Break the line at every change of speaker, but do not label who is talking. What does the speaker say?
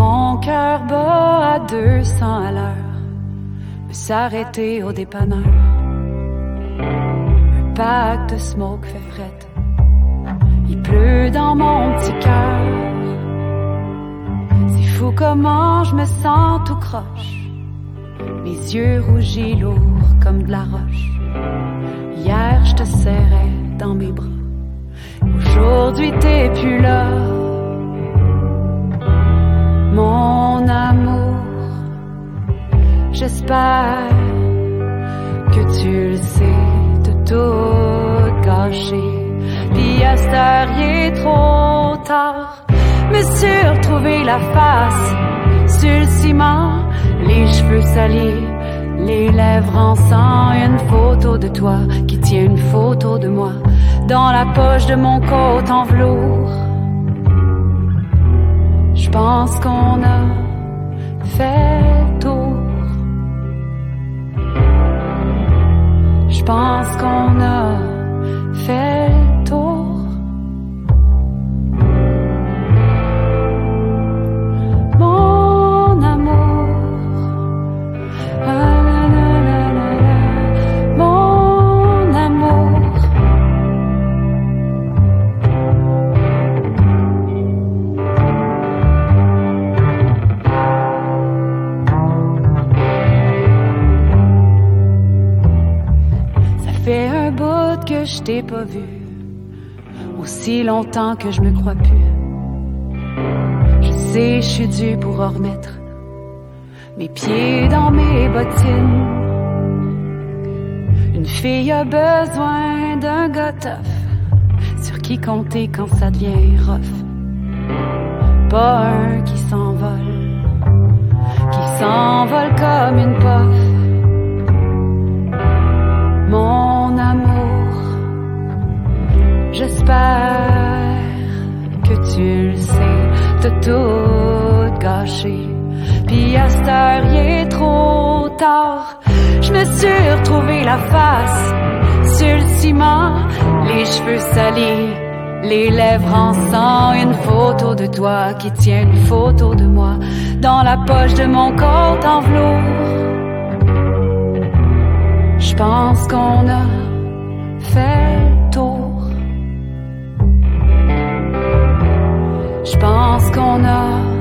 Mon cœur bat à 200 à l'heure, peut s'arrêter au dépanneur. Un pack de smoke fait frette, il pleut dans mon petit cœur. C'est fou comment je me sens tout croche, mes yeux rougis lourds comme de la roche. Hier je te serrais dans mes bras, aujourd'hui t'es plus là. Mon amour, j'espère que tu le sais, t'as tout gâché. Puis à cette heure, il est trop tard. Me suis retrouvé la face sur le ciment, les cheveux salis, les lèvres en sang. Une photo de toi qui tient une photo de moi dans la poche de mon coat en velours. Je pense qu'on a fait le tour. Je pense qu'on a fait le tour. Mon amour, ah, la, la, la, la, la. Mon amour. Ça fait un bout que je t'ai pas vu, aussi longtemps que je me crois plus. Je sais, je suis due pour remettre mes pieds dans mes bottines. Une fille a besoin d'un gars tough, sur qui compter quand ça devient rough. Pas un qui s'envole comme une puff. Mon amour, j'espère que tu le sais, t'as tout gâché. Puis à cette heure, il est trop tard. Je me suis retrouvé la face sur le ciment, les cheveux salis, les lèvres en sang. Une photo de toi qui tient une photo de moi dans la poche de mon coat en velours. Je pense qu'on a fait le tour. Je pense qu'on a